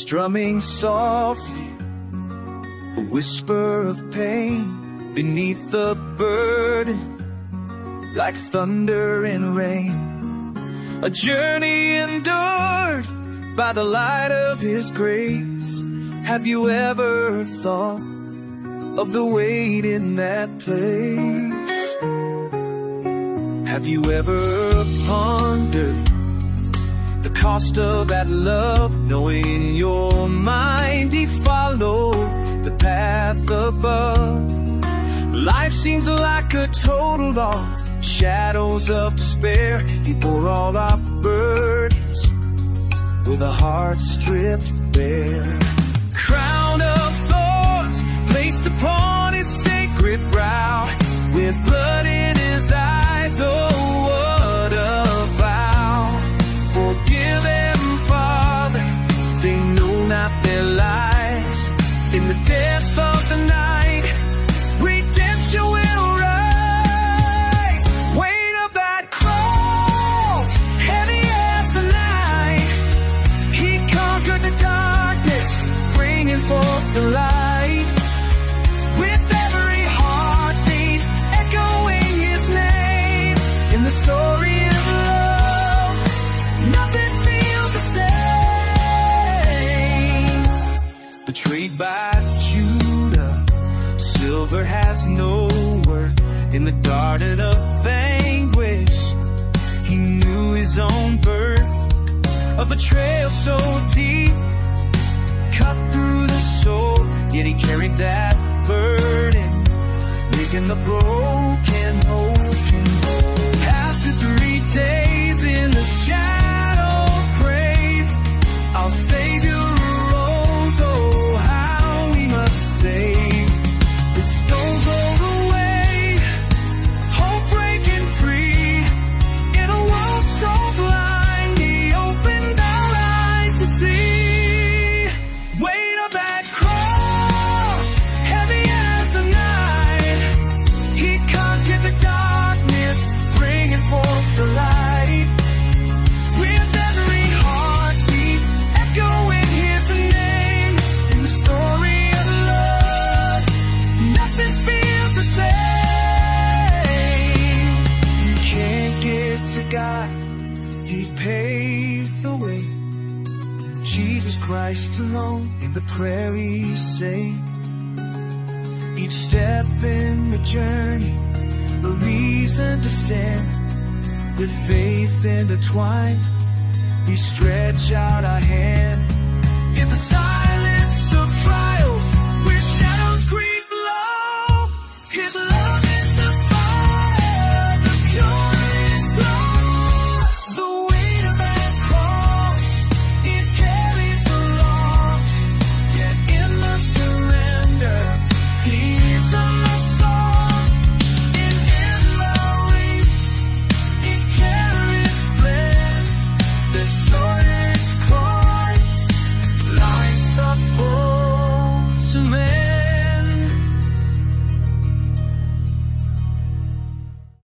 strumming softly, a whisper of pain beneath the burden, like thunder and rain. A journey endured by the light of His grace. Have you ever thought of the weight in that place? Have you ever pondered the cost of that love, knowing in your mind He followed the path above? Life seems like a total loss, shadows of despair. He bore all our burdens with a heart stripped bare. Crown of thorns placed upon His sacred brow, with blood in His eyes, oh what a vow. Forgive them, Father, they know not their lives. In the depth of the night, redemption will rise. Weight of that cross, heavy as the night. He conquered the darkness, bringing forth the light. With every heartbeat echoing His name, in the story of love, nothing feels the same. Betrayed by Judah, silver has no worth. In the garden of anguish, He knew His own birth. A betrayal so deep, cut through the soul, yet He carried that burden, making the broken open. After 3 days in the shadow grave, our Savior arose. Oh, how we must save. The stones rolled away, hope breaking free. In a world so blind, He opened our eyes to see. Weight of that cross, heavy as the night. He conquered the darkness, bringing forth the light. With every heartbeat echoing His name, in the story of love, nothing feels the same. You can't get to God, He's paved the way. Jesus Christ alone in the prairie saint. Each step in the journey, a reason to stand. With faith intertwined, we stretch out our hand in the silence.